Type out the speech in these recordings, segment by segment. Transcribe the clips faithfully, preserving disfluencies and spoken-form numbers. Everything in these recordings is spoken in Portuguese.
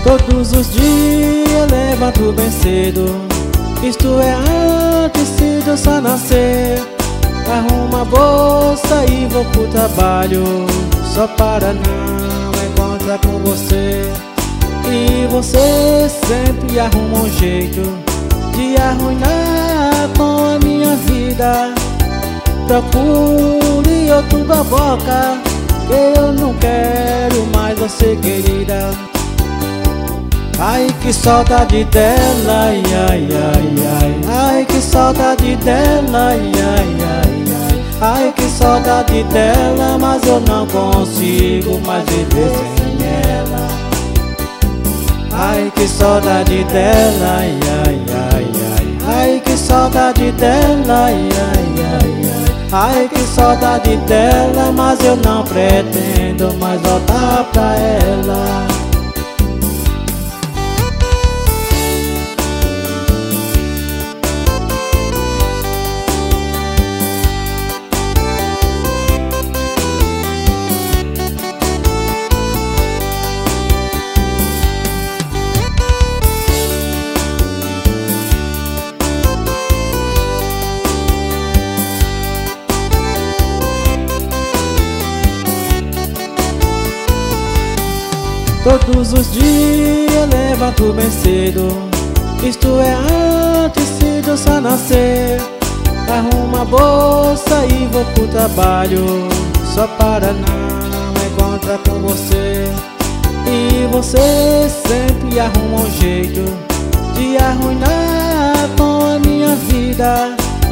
Todos os dias levanto bem cedo, isto é antes de eu só nascer. Arrumo a bolsa e vou pro trabalho, só para não encontrar com você. E você sempre arruma um jeito de arruinar com a minha vida. Procure outro baboca, que eu não quero mais você, querida. Ai, que saudade dela, ai, ai, ai, ai. Ai, que saudade dela, ai, ai, ai, ai. Ai, que saudade dela, mas eu não consigo mais viver sem ela. Ai, que saudade dela, ai, ai, ai, ai. Ai, que saudade dela, ai, ai, ai, ai. Ai, que saudade dela, mas eu não pretendo mais voltar pra ela. Todos os dias levanto bem cedo, isto é antes de eu só nascer. Arrumo a bolsa e vou pro trabalho, só para não encontrar com você. E você sempre arruma um jeito de arruinar com a minha vida.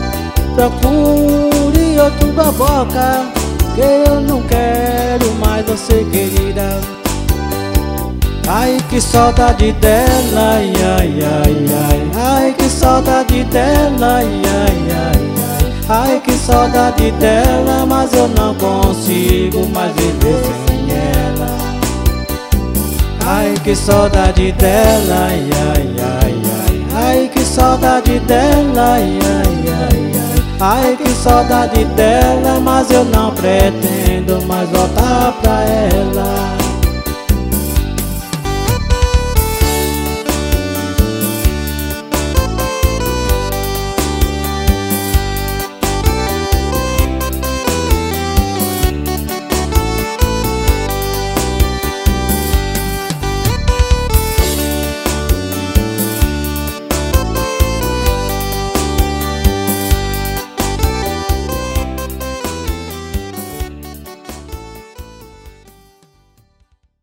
Procure outro baboca, que eu não quero mais você, querida. Ai, que saudade dela, ai, ai, ai, ai. Ai, que saudade dela, ai, ai, ai, ai. Ai, que saudade dela, mas eu não consigo mais viver sem ela. Ai, que saudade dela, ai, ai, ai, ai. Ai, que saudade dela, ai, ai, ai, ai. Ai, que saudade dela, mas eu não pretendo mais voltar pra ela.